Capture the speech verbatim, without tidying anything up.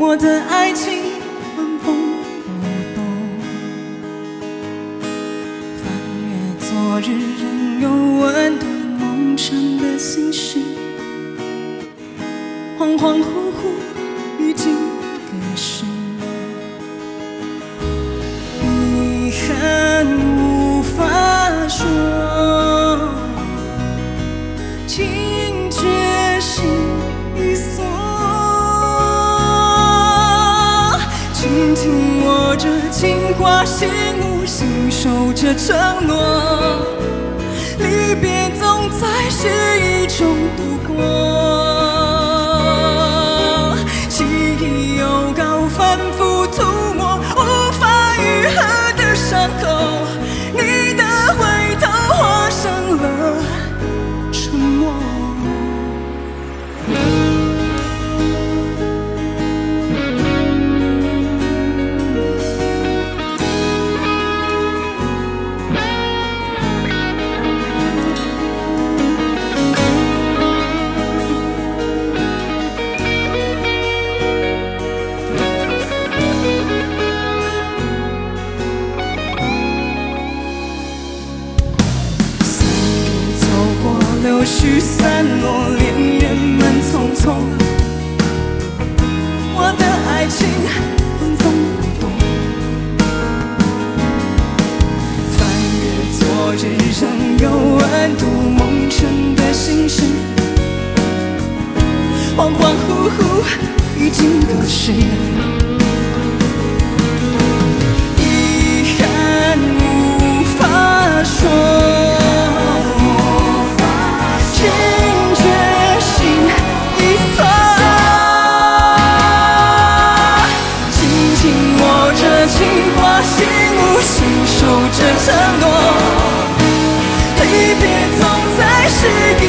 我的爱情纹风不动，翻越昨日仍有温度梦成的心事，恍恍惚惚已经隔世，遗憾无法说，请决心一锁，紧紧握着，紧挂心无，信守着承诺，离别总在失意中度过，记忆又高反复涂抹，无法愈合的伤口，你的回头化成了沉默。柳絮散落，恋人们匆匆，我的爱情纹风不动，翻越昨日仍有温度梦成的心事，恍恍惚惚已经隔世，遗憾无法说，守着承诺，离别总在失意